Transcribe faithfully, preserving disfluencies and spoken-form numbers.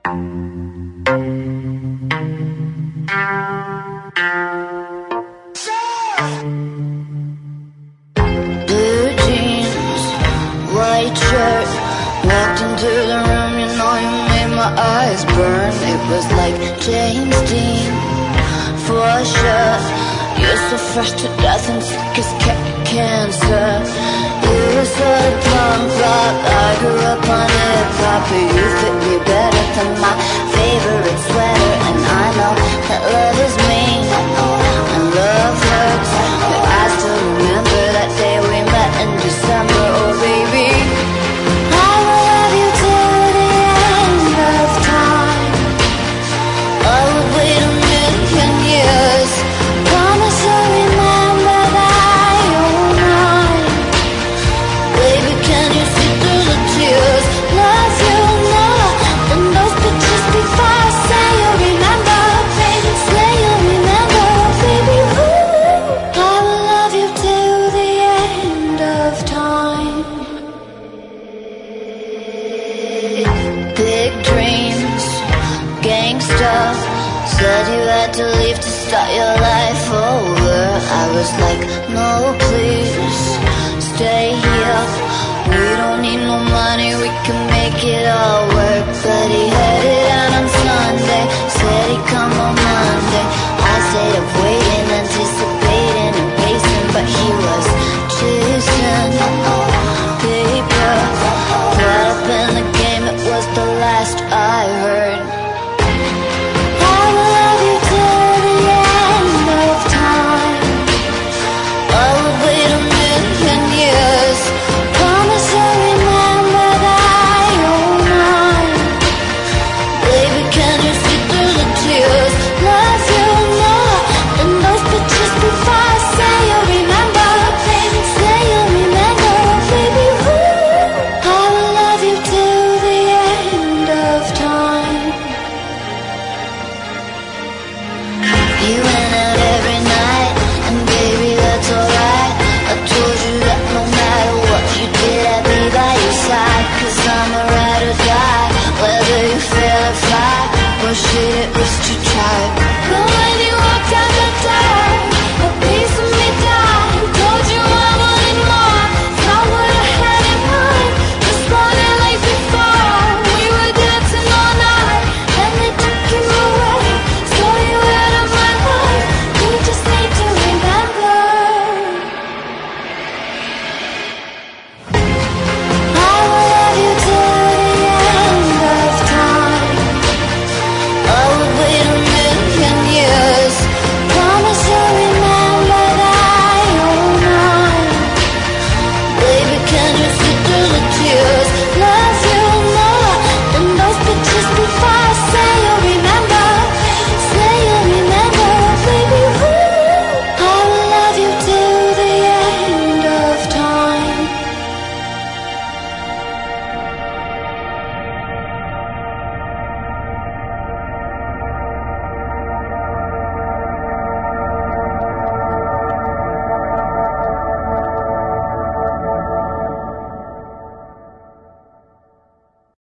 Blue jeans, white shirt, walked into the room, you know you made my eyes burn. It was like James Dean, for sure. You're so fresh to death and sick as ca cancer. You were sort of punk rock, I grew up on hip-hop. You fit me better than my favorite sweater. And I know that love is mean, and love hurts, but I still remember that day we met in December. Oh baby, I will love you till the end of time. I would wait a million years. Promise I'll remember that you're mine. Baby, can you see through the tears? Love you more than those pictures before I say you'll remember. Baby, say you'll remember. Baby, ooh, I will love you till the end of time. Big dreams, gangsta. Said you had to leave to start your life over. I was like, no please, stay here. We don't need no money, we can make it all work. But he headed out on Sunday, said he'd come on Monday. I stayed up waiting, anticipating and pacing, but he was chasing paper. Caught up in the game, it was the last I heard. I will love you till the end of time. I would wait a million years. Promise I'll remember that you're mine. Baby, can you see through the tears? Love you more than those pictures before I say you'll remember. Baby, say you'll remember. Baby, ooh, I will love you till the end of time. You went out every night, and baby, that's alright. I told you that no matter what you did, I'd be by your side. Cause I'm a ride or die, whether you fail or fly. Well shit, it